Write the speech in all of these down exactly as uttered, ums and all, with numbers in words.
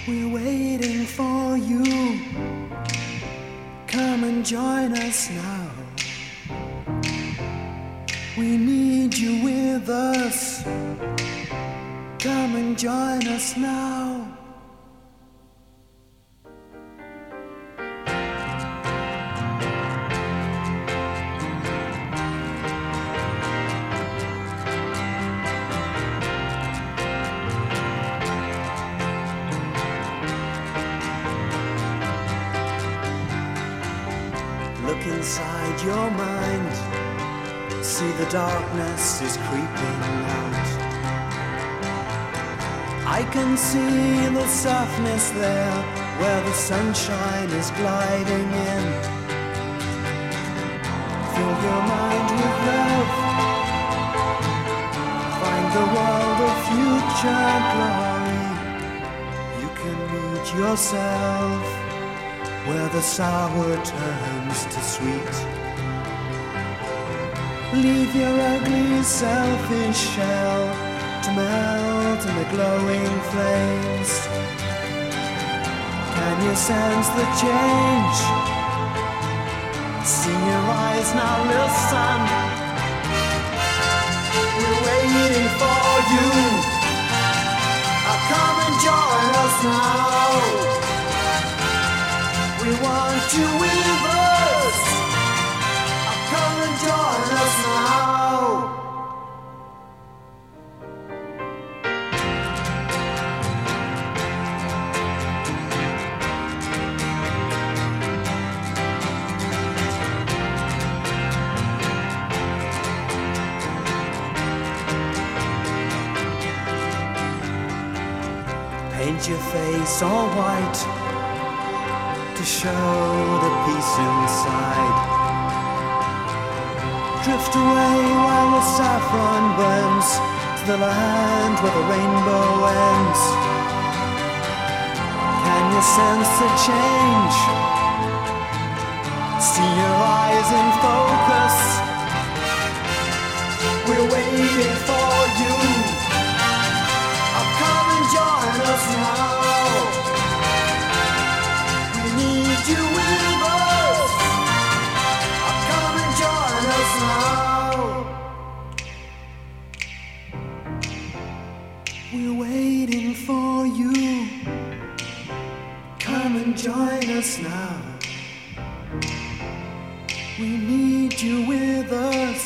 We're waiting for you. Come and join us now. We need you with us. Come and join us now. Look inside your mind. See the darkness is creeping out. I can see the softness there where the sunshine is gliding in. Fill your mind with love. Find the world of future glory. You can meet yourself where the sour turns to sweet. Leave your ugly selfish shell to melt in the glowing flames. Can you sense the change? See your eyes, now listen. We're waiting for you. Oh, come and join us now. We want you with us. Oh, come and join us now. Paint your face all white to show the peace inside. Drift away while the saffron burns to the land where the rainbow ends. Can you sense the change? See your eyes in focus. We're waiting for you. Oh, come and join us now. We need you with us. Oh, come and join us now. We're waiting for you. Come and join us now. We need you with us.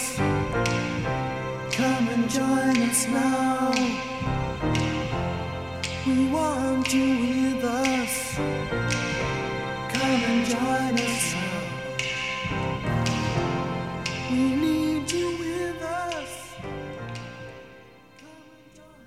Come and join us now. We want you with us. Come and join us.